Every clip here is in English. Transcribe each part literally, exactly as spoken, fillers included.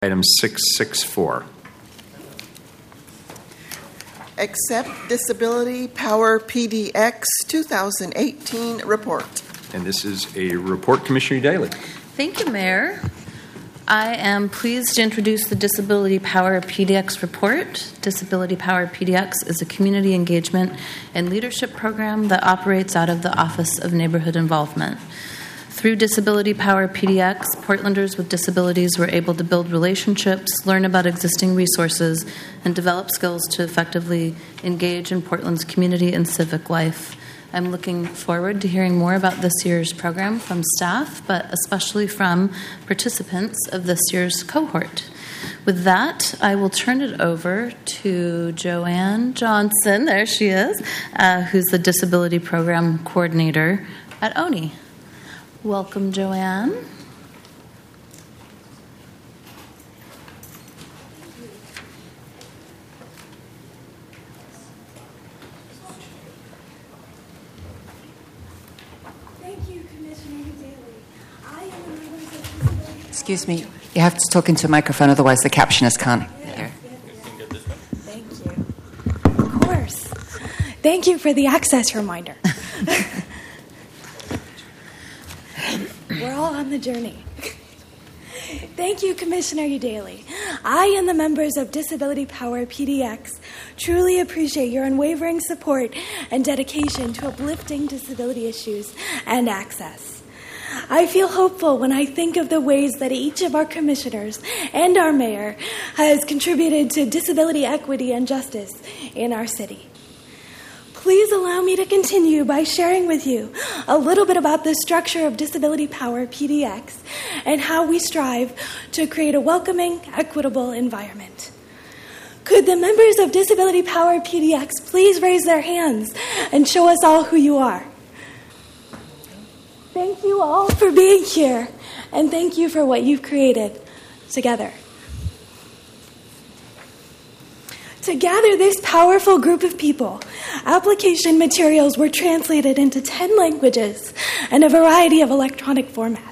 Item six six four. Accept Disability Power P D X twenty eighteen report. And this is a report, Commissioner Daly. Thank you, Mayor. I am pleased to introduce the Disability Power P D X report. Disability Power P D X is a community engagement and leadership program that operates out of the Office of Neighborhood Involvement. Through Disability Power P D X, Portlanders with disabilities were able to build relationships, learn about existing resources, and develop skills to effectively engage in Portland's community and civic life. I'm looking forward to hearing more about this year's program from staff, but especially from participants of this year's cohort. With that, I will turn it over to Joanne Johnson, there she is, uh, who's the Disability Program Coordinator at O N I. Welcome, Joanne. Thank you, Commissioner Daly. I am a member of Disability. Excuse me, you have to talk into a microphone, otherwise the captioners can't hear. Thank you. Of course. Thank you for the access reminder. We're all on the journey. Thank you, Commissioner Daly. I and the members of Disability Power P D X truly appreciate your unwavering support and dedication to uplifting disability issues and access. I feel hopeful when I think of the ways that each of our commissioners and our mayor has contributed to disability equity and justice in our city. Please allow me to continue by sharing with you a little bit about the structure of Disability Power P D X and how we strive to create a welcoming, equitable environment. Could the members of Disability Power P D X please raise their hands and show us all who you are? Thank you all for being here, and thank you for what you've created together. To gather this powerful group of people, application materials were translated into ten languages and a variety of electronic formats.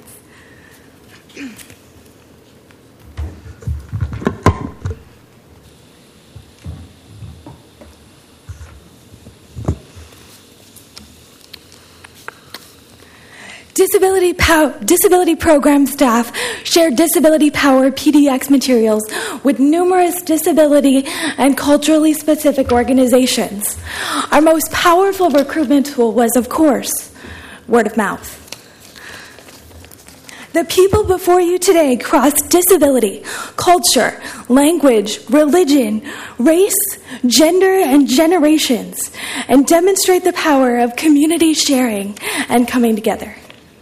Disability, Pow- Disability Program staff shared Disability Power P D X materials with numerous disability and culturally specific organizations. Our most powerful recruitment tool was, of course, word of mouth. The people before you today cross disability, culture, language, religion, race, gender, and generations, and demonstrate the power of community sharing and coming together.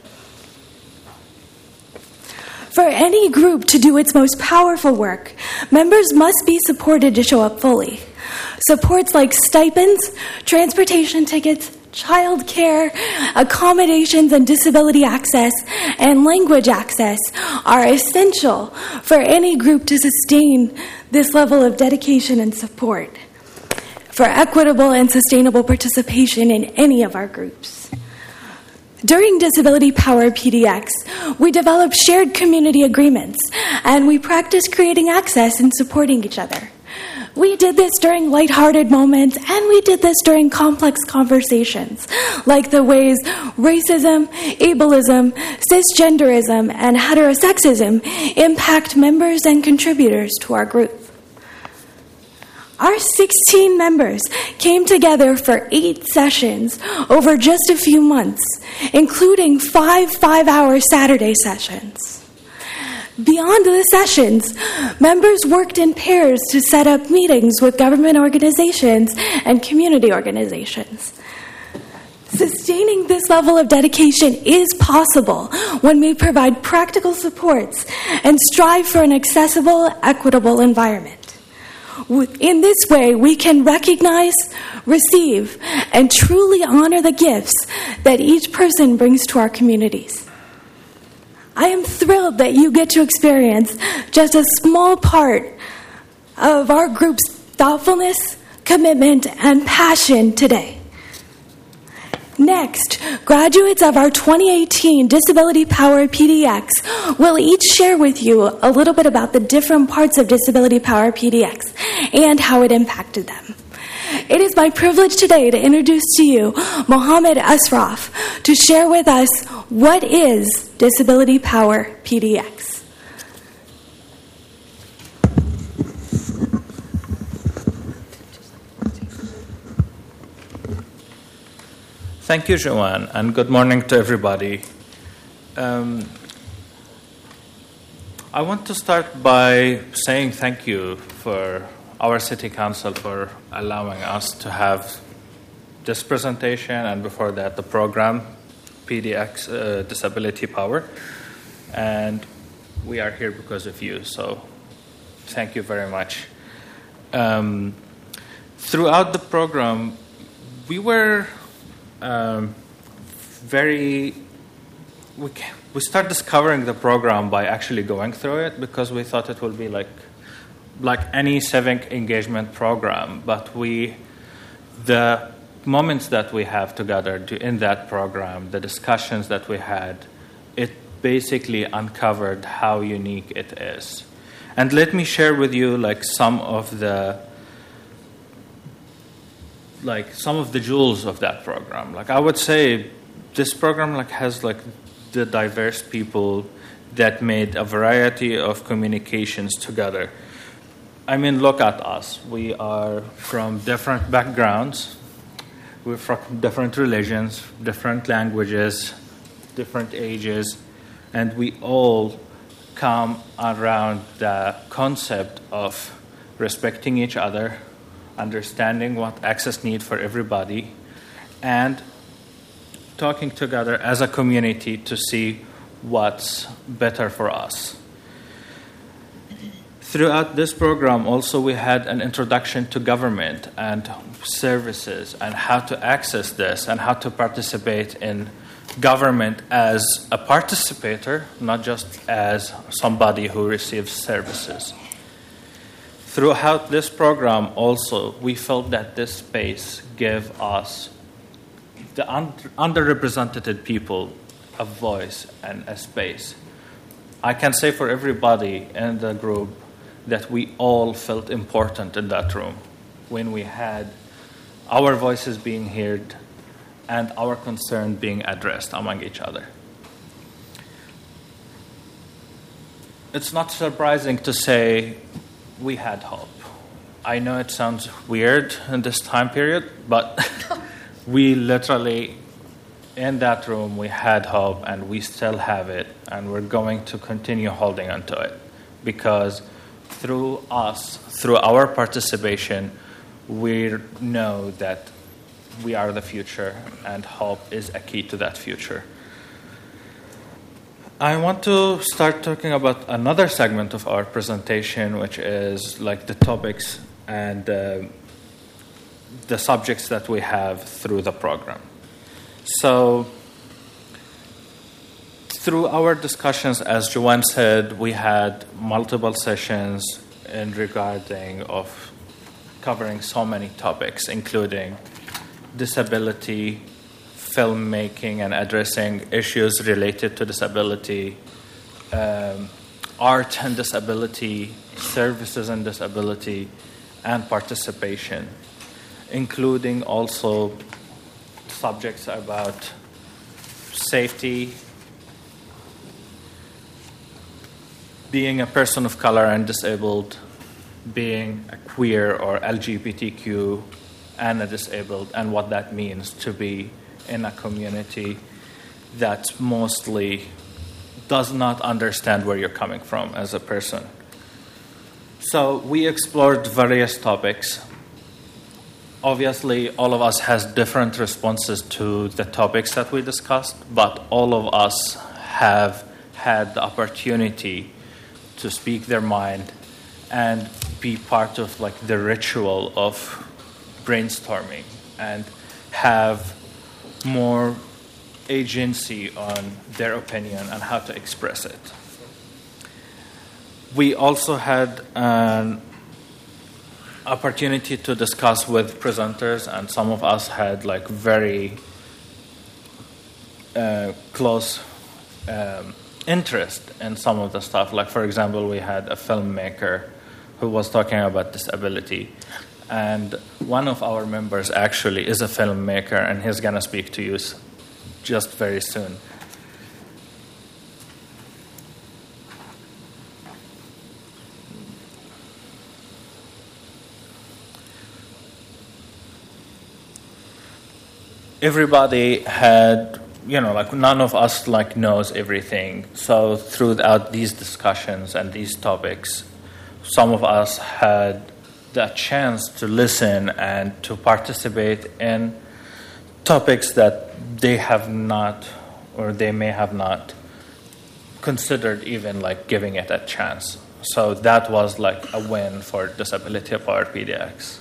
For any group to do its most powerful work, members must be supported to show up fully. Supports like stipends, transportation tickets, child care, accommodations and disability access, and language access are essential for any group to sustain this level of dedication and support for equitable and sustainable participation in any of our groups. During Disability Power P D X, we developed shared community agreements, and we practiced creating access and supporting each other. We did this during lighthearted moments, and we did this during complex conversations, like the ways racism, ableism, cisgenderism, and heterosexism impact members and contributors to our group. Our sixteen members came together for eight sessions over just a few months, including five five-hour Saturday sessions. Beyond the sessions, members worked in pairs to set up meetings with government organizations and community organizations. Sustaining this level of dedication is possible when we provide practical supports and strive for an accessible, equitable environment. In this way, we can recognize, receive, and truly honor the gifts that each person brings to our communities. I am thrilled that you get to experience just a small part of our group's thoughtfulness, commitment, and passion today. Next, graduates of our twenty eighteen Disability Power P D X will each share with you a little bit about the different parts of Disability Power P D X and how it impacted them. It is my privilege today to introduce to you Mohammed Asraf to share with us what is Disability Power P D X. Thank you, Joanne, and good morning to everybody. Um, I want to start by saying thank you for our City Council for allowing us to have this presentation and before that the program, P D X, uh, Disability Power. And we are here because of you, so thank you very much. Um, throughout the program, we were Um, very, we, we start discovering the program by actually going through it because we thought it would be like like any civic engagement program, but we, the moments that we have together in that program, the discussions that we had, it basically uncovered how unique it is. And let me share with you like some of the like some of the jewels of that program. Like I would say this program like has like the diverse people that made a variety of communications together. I mean, look at us. We are from different backgrounds. We're from different religions, different languages, different ages, and we all come around the concept of respecting each other, understanding what access need for everybody, and talking together as a community to see what's better for us. Throughout this program, also, we had an introduction to government and services and how to access this and how to participate in government as a participator, not just as somebody who receives services. Throughout this program, also, we felt that this space gave us, the un- underrepresented people, a voice and a space. I can say for everybody in the group that we all felt important in that room when we had our voices being heard and our concern being addressed among each other. It's not surprising to say we had hope. I know it sounds weird in this time period, but we literally, in that room, we had hope and we still have it, and we're going to continue holding on to it because through us, through our participation, we know that we are the future and hope is a key to that future. I want to start talking about another segment of our presentation, which is like the topics and uh, the subjects that we have through the program. So, through our discussions, as Joanne said, we had multiple sessions in regarding of covering so many topics, including disability, filmmaking and addressing issues related to disability, um, art and disability, services and disability, and participation, including also subjects about safety, being a person of color and disabled, being a queer or L G B T Q and a disabled, and what that means to be in a community that mostly does not understand where you're coming from as a person. So we explored various topics. Obviously, all of us has different responses to the topics that we discussed, but all of us have had the opportunity to speak their mind and be part of like the ritual of brainstorming and have more agency on their opinion and how to express it. We also had an opportunity to discuss with presenters, and some of us had like very uh, close um, interest in some of the stuff. Like, for example, we had a filmmaker who was talking about disability. And one of our members actually is a filmmaker, and he's going to speak to you just very soon. Everybody had, you know, like none of us like knows everything. So throughout these discussions and these topics, some of us had the chance to listen and to participate in topics that they have not, or they may have not considered even like giving it a chance. So that was like a win for Disability Power P D X.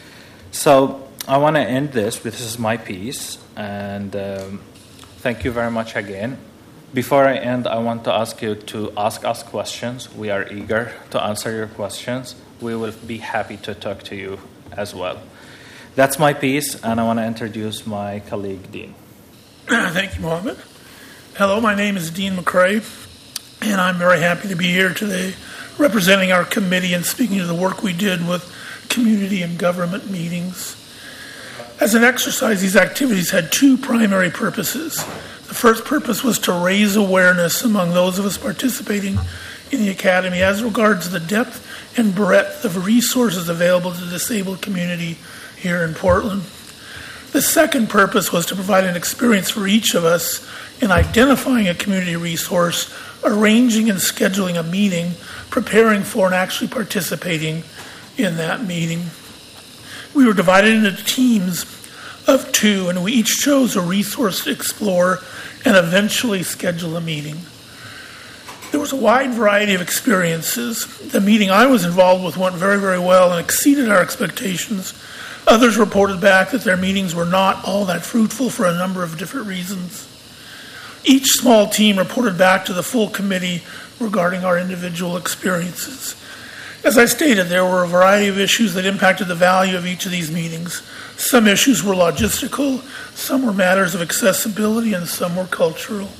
So I want to end this with, this is my piece, and um, thank you very much again. Before I end, I want to ask you to ask us questions. We are eager to answer your questions. We will be happy to talk to you as well. That's my piece, and I want to introduce my colleague, Dean. Thank you, Mohammed. Hello, my name is Dean McCrae, and I'm very happy to be here today representing our committee and speaking to the work we did with community and government meetings. As an exercise, these activities had two primary purposes. The first purpose was to raise awareness among those of us participating in the Academy as regards the depth and breadth of resources available to the disabled community here in Portland. The second purpose was to provide an experience for each of us in identifying a community resource, arranging and scheduling a meeting, preparing for and actually participating in that meeting. We were divided into teams of two, and we each chose a resource to explore and eventually schedule a meeting. There was a wide variety of experiences. The meeting I was involved with went very, very well and exceeded our expectations. Others reported back that their meetings were not all that fruitful for a number of different reasons. Each small team reported back to the full committee regarding our individual experiences. As I stated, there were a variety of issues that impacted the value of each of these meetings. Some issues were logistical, some were matters of accessibility, and some were cultural.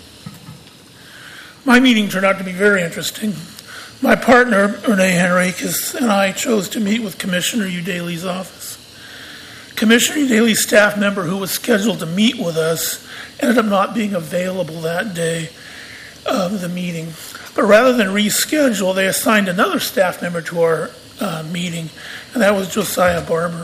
My meeting turned out to be very interesting. My partner, Renee Henriquez, and I chose to meet with Commissioner Udaley's office. Commissioner Udaley's staff member who was scheduled to meet with us ended up not being available that day of the meeting. But rather than reschedule, they assigned another staff member to our uh, meeting, and that was Josiah Barber.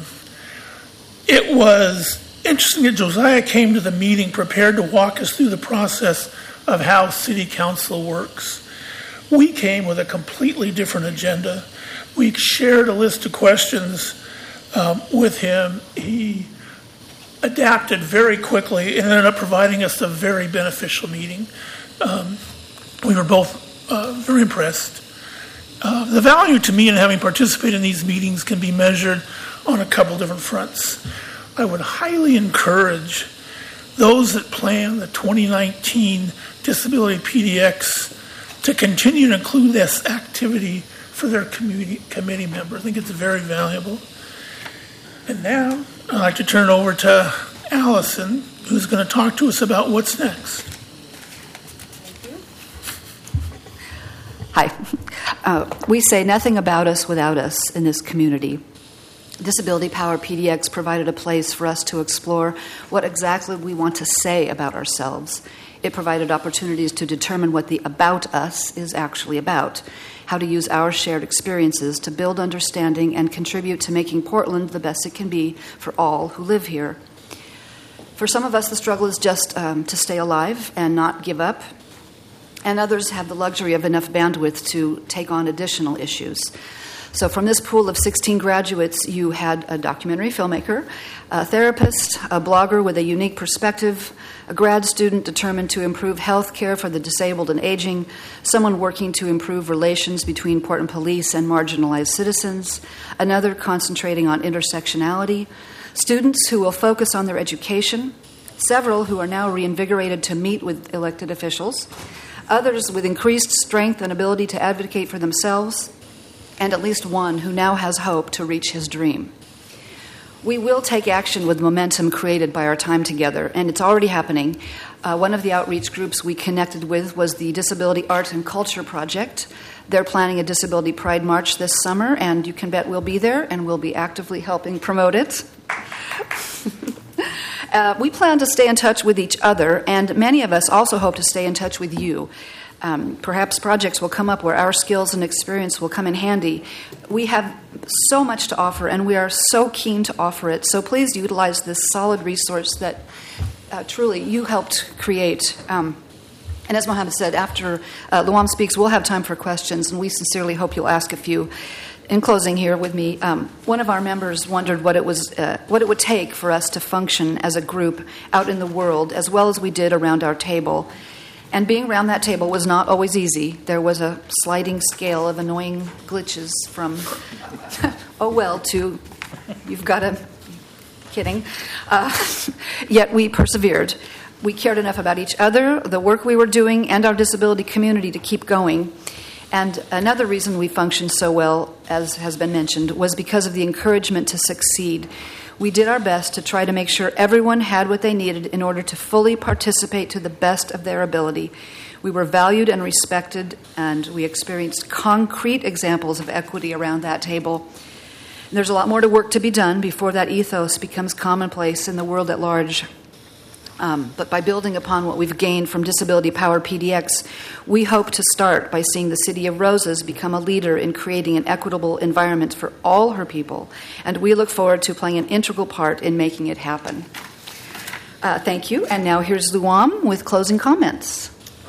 It was interesting that Josiah came to the meeting prepared to walk us through the process of how City Council works. We came with a completely different agenda. We shared a list of questions um, with him. He adapted very quickly and ended up providing us a very beneficial meeting. Um, we were both Uh, very impressed. Uh, the value to me in having participated in these meetings can be measured on a couple different fronts. I would highly encourage those that plan the twenty nineteen Disability P D X to continue to include this activity for their community, committee members. I think it's very valuable. And now I'd like to turn it over to Allison, who's going to talk to us about what's next. Hi. Uh, we say nothing about us without us in this community. Disability Power P D X provided a place for us to explore what exactly we want to say about ourselves. It provided opportunities to determine what the about us is actually about, how to use our shared experiences to build understanding and contribute to making Portland the best it can be for all who live here. For some of us, the struggle is just um, to stay alive and not give up. And others have the luxury of enough bandwidth to take on additional issues. So from this pool of sixteen graduates, you had a documentary filmmaker, a therapist, a blogger with a unique perspective, a grad student determined to improve health care for the disabled and aging, someone working to improve relations between Portland police and marginalized citizens, another concentrating on intersectionality, students who will focus on their education, several who are now reinvigorated to meet with elected officials, others with increased strength and ability to advocate for themselves, and at least one who now has hope to reach his dream. We will take action with momentum created by our time together, and it's already happening. Uh, one of the outreach groups we connected with was the Disability Art and Culture Project. They're planning a Disability Pride March this summer, and you can bet we'll be there, and we'll be actively helping promote it. uh, we plan to stay in touch with each other, and many of us also hope to stay in touch with you. Um, perhaps projects will come up where our skills and experience will come in handy. We have so much to offer, and we are so keen to offer it. So please utilize this solid resource that uh, truly you helped create. Um, and as Mohammed said, after uh, Luam speaks, we'll have time for questions, and we sincerely hope you'll ask a few. In closing here with me, um, one of our members wondered what it was, uh, what it would take for us to function as a group out in the world, as well as we did around our table. And being around that table was not always easy. There was a sliding scale of annoying glitches from, oh well, to you've got to, kidding. Uh, yet we persevered. We cared enough about each other, the work we were doing, and our disability community to keep going. And another reason we functioned so well, as has been mentioned, was because of the encouragement to succeed. We did our best to try to make sure everyone had what they needed in order to fully participate to the best of their ability. We were valued and respected, and we experienced concrete examples of equity around that table. And there's a lot more to work to be done before that ethos becomes commonplace in the world at large. Um, but by building upon what we've gained from Disability Power P D X, we hope to start by seeing the City of Roses become a leader in creating an equitable environment for all her people, and we look forward to playing an integral part in making it happen. Uh, thank you, and now here's Luam with closing comments.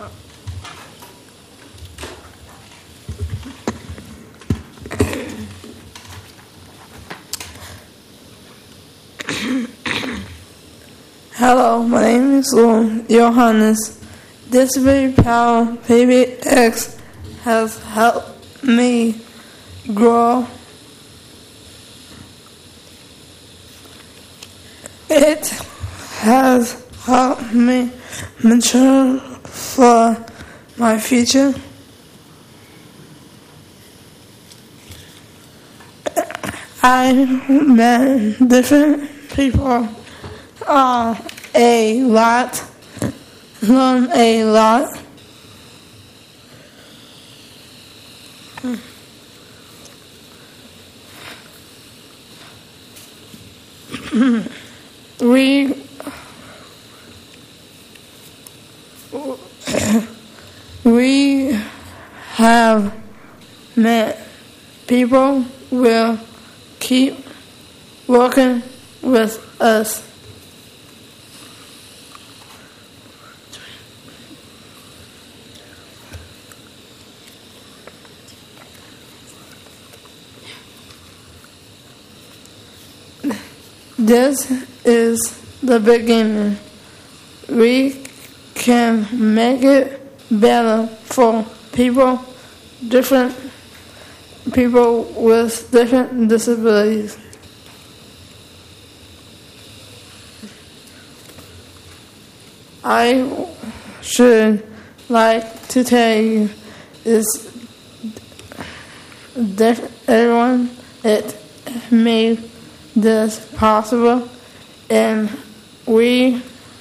Hello, my name is Luam Johannes. Disability Power P D X has helped me grow. It has helped me mature for my future. I met different people uh, a lot, learn a lot. we we have met people will keep working with us. This is the beginning. We can make it better for people, different people with different disabilities. I should like to tell you is that everyone it made this possible, and we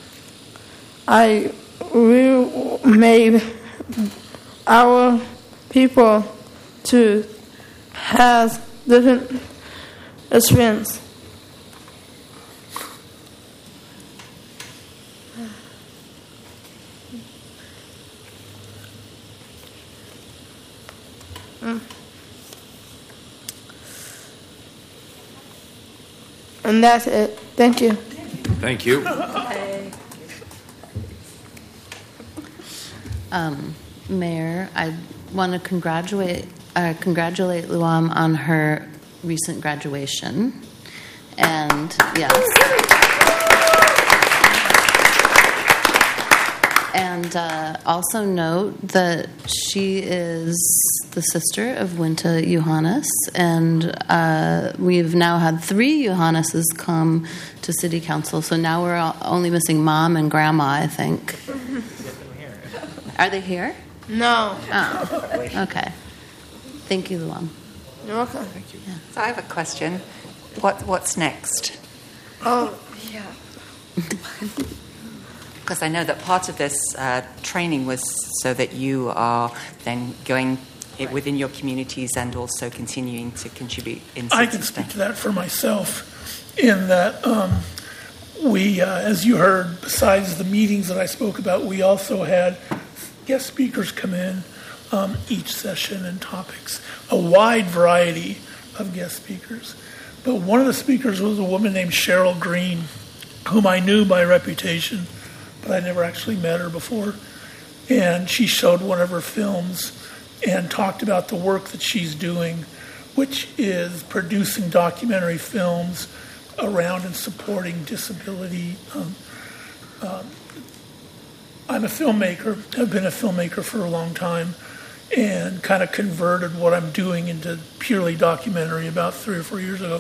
I we made our people to have different experience. Mm. And that's it. Thank you. Thank you. Um, Mayor, I want to congratulate uh, congratulate Luam on her recent graduation, and yes, and uh, also note that she is the sister of Winta Johannes, and uh, we've now had three Johanneses come to City Council, so now we're all only missing Mom and Grandma, I think. Are they here? No. Oh, okay. Thank you, Luam. You're welcome. Thank you. So I have a question. What What's next? Oh, yeah. Because I know that part of this uh, training was so that you are then going it within your communities and also continuing to contribute in I can speak to that for myself in that um, we, uh, as you heard, besides the meetings that I spoke about, we also had guest speakers come in um, each session and topics, a wide variety of guest speakers. But one of the speakers was a woman named Cheryl Green, whom I knew by reputation, but I never actually met her before. And she showed one of her films and talked about the work that she's doing, which is producing documentary films around and supporting disability. Um, um, I'm a filmmaker, I've been a filmmaker for a long time, and kind of converted what I'm doing into purely documentary about three or four years ago.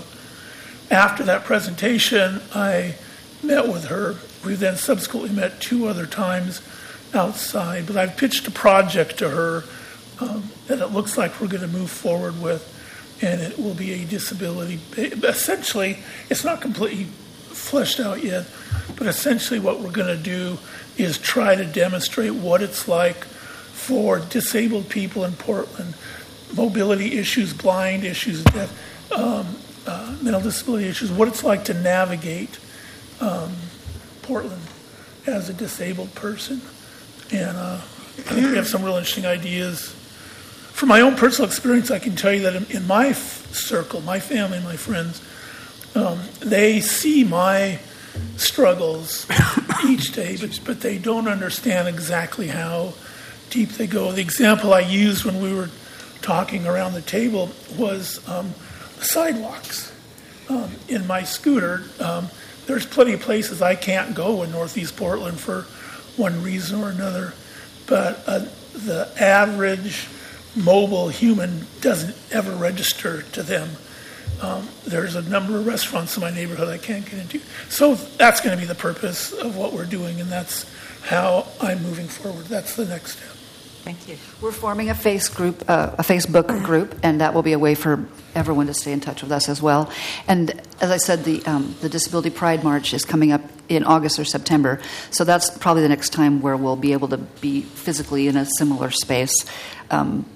After that presentation, I met with her. We then subsequently met two other times outside, but I've pitched a project to her um, that it looks like we're going to move forward with, and it will be a disability. Essentially, it's not completely fleshed out yet, but essentially what we're going to do is try to demonstrate what it's like for disabled people in Portland, mobility issues, blind issues, deaf, um, uh, mental disability issues, what it's like to navigate um, Portland as a disabled person. And uh, I think we have some real interesting ideas. From my own personal experience, I can tell you that in, in my f- circle, my family, my friends, um, they see my struggles each day, but, but they don't understand exactly how deep they go. The example I used when we were talking around the table was um, the sidewalks. Um, in my scooter, um, there's plenty of places I can't go in Northeast Portland for one reason or another, but uh, the average mobile human doesn't ever register to them. Um, there's a number of restaurants in my neighborhood I can't get into. So that's going to be the purpose of what we're doing, and that's how I'm moving forward. That's the next step. Thank you. We're forming a face group, uh, a Facebook group, and that will be a way for everyone to stay in touch with us as well. And as I said, the um, the Disability Pride March is coming up in August or September, so that's probably the next time where we'll be able to be physically in a similar space. Um,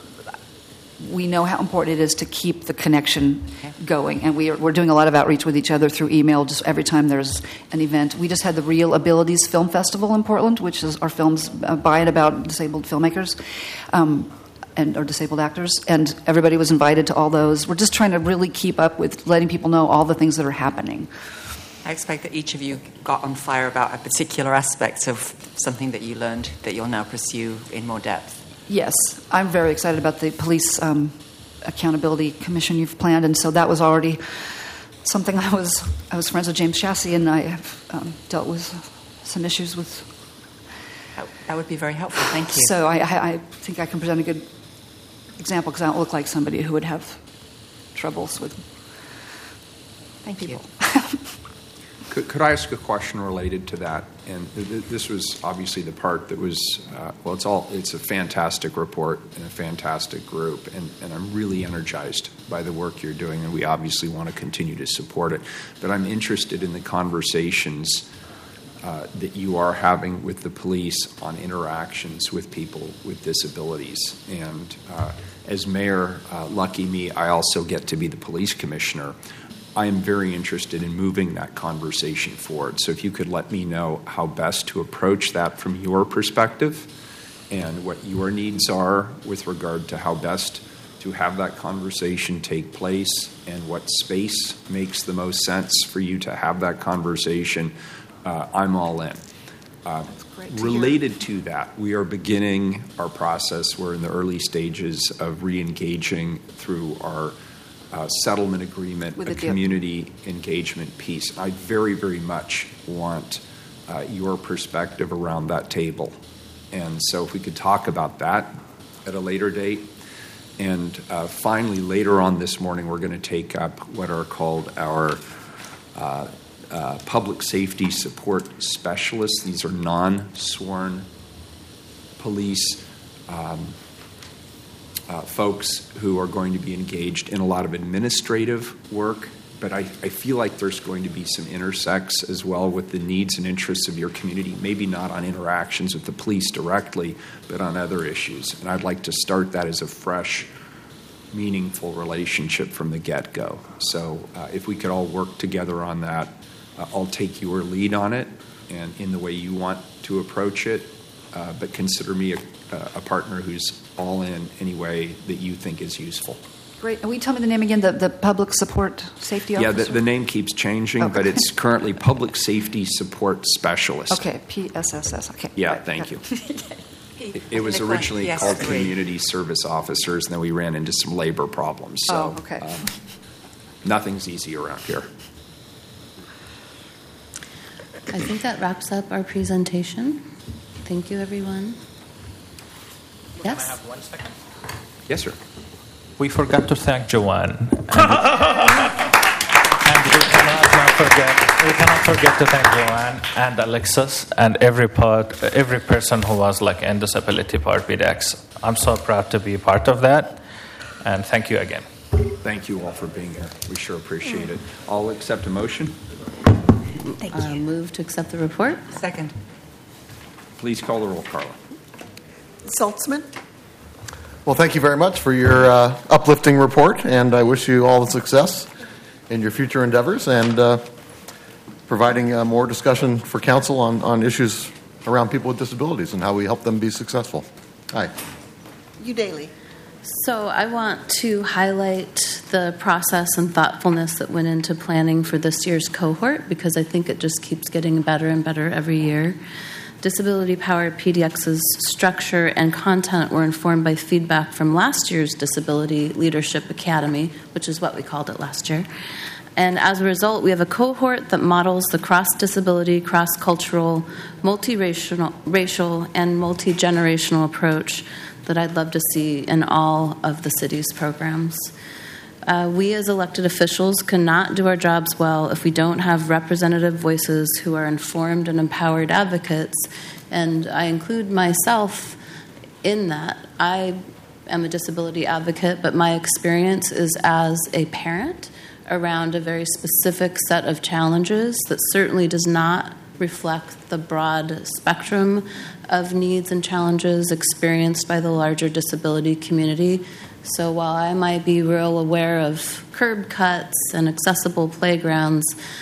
we know how important it is to keep the connection going, and we are, we're doing a lot of outreach with each other through email just every time there's an event. We just had the Real Abilities Film Festival in Portland, which is our films by and about disabled filmmakers um, and or disabled actors, and everybody was invited to all those. We're just trying to really keep up with letting people know all the things that are happening. I expect that each of you got on fire about a particular aspect of something that you learned that you'll now pursue in more depth. Yes, I'm very excited about the Police um, Accountability Commission you've planned, and so that was already something I was I was friends with James Chassie, and I have um, dealt with some issues with. That, that would be very helpful. Thank you. So I, I, I think I can present a good example because I don't look like somebody who would have troubles with Thank people. you. Could, could I ask a question related to that? And th- th- this was obviously the part that was, uh, well, it's all, it's a fantastic report and a fantastic group, and, and I'm really energized by the work you're doing, and we obviously want to continue to support it. But I'm interested in the conversations uh, that you are having with the police on interactions with people with disabilities. And uh, as mayor, uh, lucky me, I also get to be the police commissioner. I am very interested in moving that conversation forward. So if you could let me know how best to approach that from your perspective and what your needs are with regard to how best to have that conversation take place and what space makes the most sense for you to have that conversation, uh, I'm all in. Uh, related to that, we are beginning our process. We're in the early stages of re-engaging through our Uh, settlement agreement, with a a deal. community engagement piece. I very, very much want uh, your perspective around that table. And so if we could talk about that at a later date. And uh, finally, later on this morning, we're going to take up what are called our uh, uh, public safety support specialists. These are non-sworn police um, Uh, folks who are going to be engaged in a lot of administrative work but I, I feel like there's going to be some intersects as well with the needs and interests of your community, maybe not on interactions with the police directly, but on other issues. And I'd like to start that as a fresh, meaningful relationship from the get-go. So uh, if we could all work together on that, uh, I'll take your lead on it and in the way you want to approach it, uh, but consider me a, a partner who's all in any way that you think is useful. Great. And will you tell me the name again, the, the Public Support Safety Yeah, Officer? the, the name keeps changing, Okay. but it's currently Public Safety Support Specialist. Okay, P S S S. Okay. Yeah, Right, thank got you. it. It, it was Nicola, originally yes, called three. Community Service Officers, and then we ran into some labor problems. So Oh, okay. um, nothing's easy around here. I think that wraps up our presentation. Thank you, everyone. Yes? Can I have one second? Yes, sir. We forgot to thank Joanne. And, and we cannot not forget we cannot forget to thank Joanne and Alexis and every part every person who was like in Disability Power P D X. I'm so proud to be part of that, and thank you again. Thank you all for being here. We sure appreciate it. I'll accept a motion. Uh, move to accept the report. Second. Please call the roll, Carla. Saltzman? Well, thank you very much for your uh, uplifting report, and I wish you all the success in your future endeavors and uh, providing uh, more discussion for council on, on issues around people with disabilities and how we help them be successful. Hi. You Daly. So I want to highlight the process and thoughtfulness that went into planning for this year's cohort, because I think it just keeps getting better and better every year. Disability Power P D X's structure and content were informed by feedback from last year's Disability Leadership Academy, which is what we called it last year. And as a result, we have a cohort that models the cross-disability, cross-cultural, multiracial, racial, and multi-generational approach that I'd love to see in all of the city's programs. Uh, we as elected officials cannot do our jobs well if we don't have representative voices who are informed and empowered advocates, and I include myself in that. I am a disability advocate, but my experience is as a parent around a very specific set of challenges that certainly does not reflect the broad spectrum of needs and challenges experienced by the larger disability community. So while I might be real aware of curb cuts and accessible playgrounds,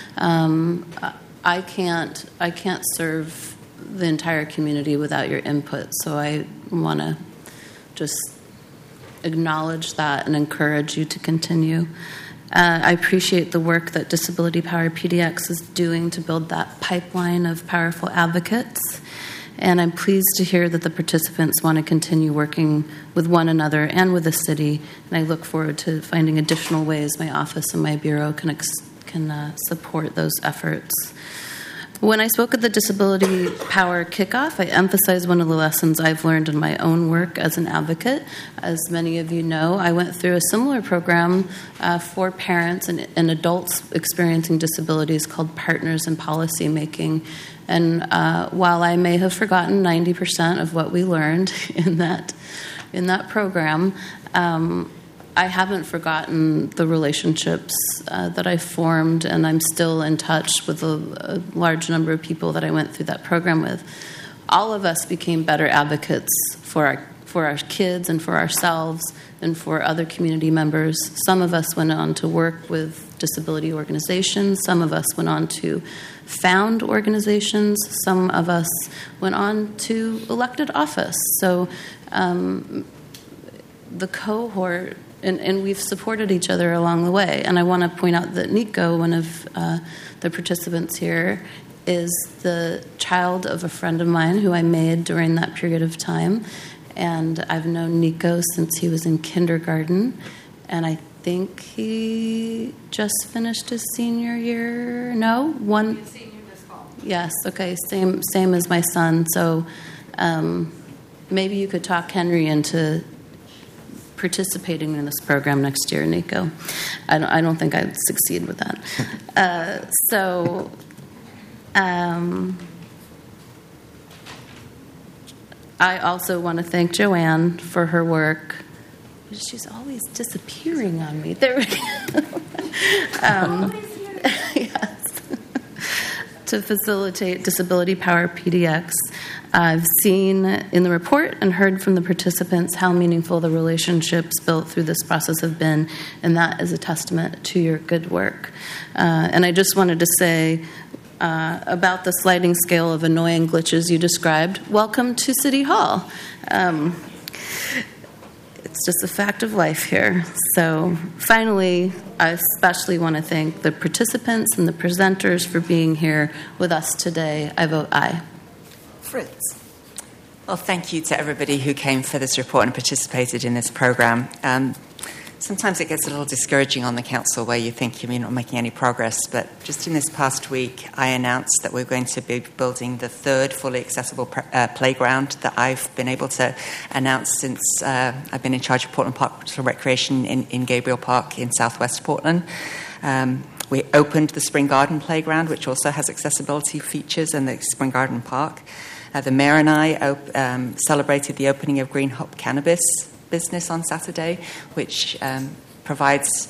um, I can't I can't serve the entire community without your input. So I want to just acknowledge that and encourage you to continue. Uh, I appreciate the work that Disability Power P D X is doing to build that pipeline of powerful advocates. And I'm pleased to hear that the participants want to continue working with one another and with the city. And I look forward to finding additional ways my office and my bureau can ex- can uh, support those efforts. When I spoke at the Disability Power Kickoff, I emphasized one of the lessons I've learned in my own work as an advocate. As many of you know, I went through a similar program uh, for parents and, and adults experiencing disabilities called Partners in Policy Making. And uh, while I may have forgotten ninety percent of what we learned in that in that program, um, I haven't forgotten the relationships uh, that I formed, and I'm still in touch with a, a large number of people that I went through that program with. All of us became better advocates for our for our kids and for ourselves and for other community members. Some of us went on to work with disability organizations. Some of us went on to found organizations. Some of us went on to elected office. So um, the cohort, and, and we've supported each other along the way. And I want to point out that Nico, one of uh, the participants here, is the child of a friend of mine who I made during that period of time. And I've known Nico since he was in kindergarten. And I think he just finished his senior year. No? One. Senior this fall. Yes, okay. Same, same as my son. So um, maybe you could talk Henry into participating in this program next year, Nico. I don't, I don't think I'd succeed with that. Uh, so, um, I also want to thank Joanne for her work. She's always disappearing on me. There we go. um, yes, to facilitate Disability Power P D X. I've seen in the report and heard from the participants how meaningful the relationships built through this process have been, and that is a testament to your good work. Uh, and I just wanted to say uh, about the sliding scale of annoying glitches you described, welcome to City Hall. Um, it's just a fact of life here. So finally, I especially want to thank the participants and the presenters for being here with us today. I vote aye. Fritz. Well, thank you to everybody who came for this report and participated in this program. Um, sometimes it gets a little discouraging on the council where you think you're not making any progress, but just in this past week, I announced that we're going to be building the third fully accessible pr- uh, playground that I've been able to announce since uh, I've been in charge of Portland Park for Recreation in, in Gabriel Park in southwest Portland. Um, We opened the Spring Garden Playground, which also has accessibility features, and the Spring Garden Park. Uh, the mayor and I op- um, celebrated the opening of Green Hop Cannabis business on Saturday, which um, provides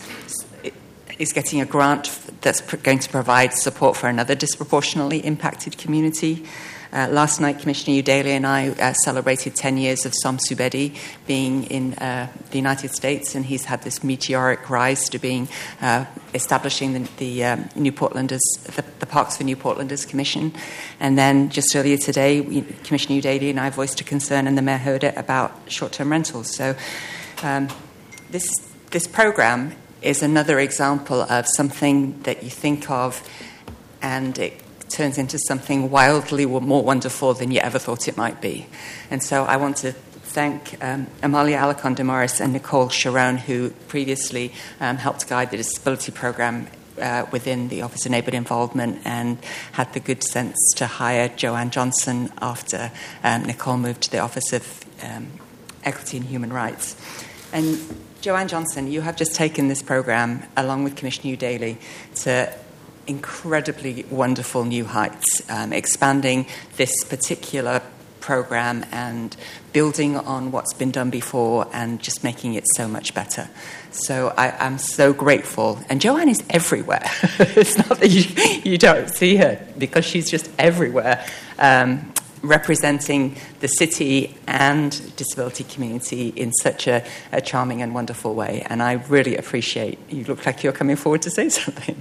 is getting a grant that's pr- going to provide support for another disproportionately impacted community. Uh, last night, Commissioner Udaley and I uh, celebrated ten years of Som Subedi being in uh, the United States, and he's had this meteoric rise to being uh, establishing the, the um, New Portlanders, the, the Parks for New Portlanders Commission. And then just earlier today, we, Commissioner Udaley and I voiced a concern, and the Mayor heard it, about short-term rentals. So um, this this program is another example of something that you think of, and it turns into something wildly more wonderful than you ever thought it might be. And so I want to thank um, Amalia Alarcon de Morris and Nicole Sharon, who previously um, helped guide the disability program uh, within the Office of Neighbourhood Involvement, and had the good sense to hire Joanne Johnson after um, Nicole moved to the Office of um, Equity and Human Rights. And Joanne Johnson, you have just taken this program, along with Commissioner Udaley, to incredibly wonderful new heights, um, expanding this particular program and building on what's been done before and just making it so much better. So I, I'm so grateful. And Joanne is everywhere. It's not that you, you don't see her, because she's just everywhere, um, representing the city and disability community in such a, a charming and wonderful way. And I really appreciate, you look like you're coming forward to say something.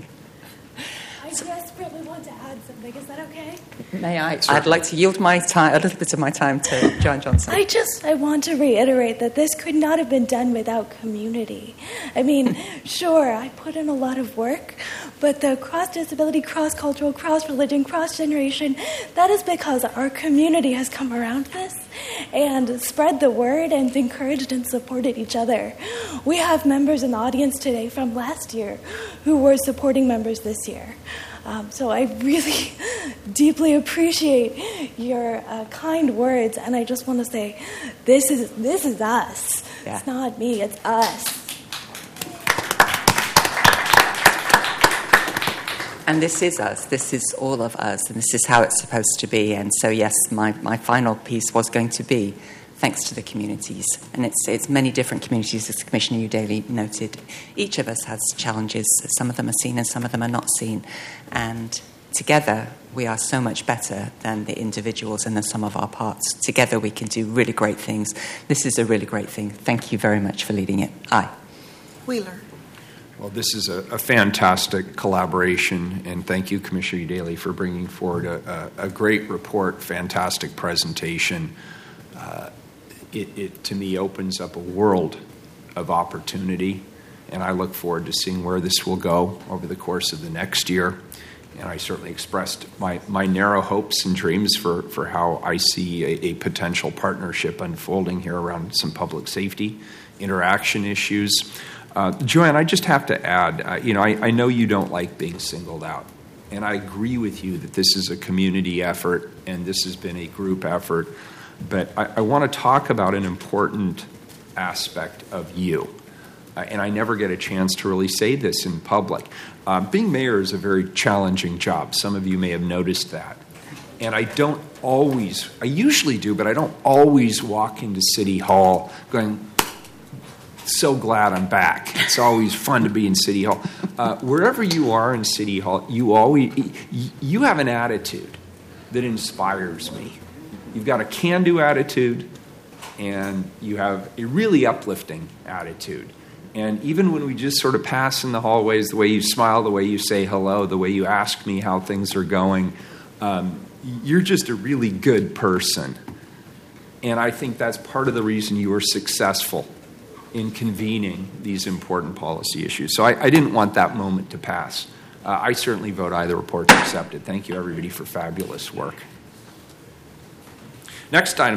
I desperately want to add something. Is that okay? May I? Certainly. I'd like to yield my time, a little bit of my time, to Joanne Johnson. I just, I want to reiterate that this could not have been done without community. I mean, sure, I put in a lot of work, but the cross-disability, cross-cultural, cross-religion, cross-generation, that is because our community has come around this and spread the word and encouraged and supported each other. We have members in the audience today from last year who were supporting members this year. Um, so I really deeply appreciate your uh, kind words, and I just want to say, this is this is us. Yeah. It's not me, it's us. And this is us. This is all of us, and this is how it's supposed to be. And so, yes, my, my final piece was going to be thanks to the communities. And it's it's many different communities, as Commissioner Udaley noted. Each of us has challenges. Some of them are seen and some of them are not seen. And together, we are so much better than the individuals and the sum of our parts. Together, we can do really great things. This is a really great thing. Thank you very much for leading it. Aye. Wheeler. Well, this is a, a fantastic collaboration, and thank you, Commissioner Udaley, for bringing forward a, a, a great report, fantastic presentation. Uh, it, it, to me, opens up a world of opportunity, and I look forward to seeing where this will go over the course of the next year. And I certainly expressed my, my narrow hopes and dreams for, for how I see a, a potential partnership unfolding here around some public safety interaction issues. Uh, Joanne, I just have to add, uh, you know, I, I know you don't like being singled out, and I agree with you that this is a community effort and this has been a group effort, but I, I want to talk about an important aspect of you, uh, and I never get a chance to really say this in public. Uh, being mayor is a very challenging job. Some of you may have noticed that, and I don't always, I usually do, but I don't always walk into City Hall going, so glad I'm back. It's always fun to be in City Hall. Uh, wherever you are in City Hall, you always you have an attitude that inspires me. You've got a can-do attitude, and you have a really uplifting attitude. And even when we just sort of pass in the hallways, the way you smile, the way you say hello, the way you ask me how things are going, um, you're just a really good person. And I think that's part of the reason you were successful in convening these important policy issues. So I, I didn't want that moment to pass. Uh, I certainly vote aye, the report's accepted. Thank you, everybody, for fabulous work. Next item.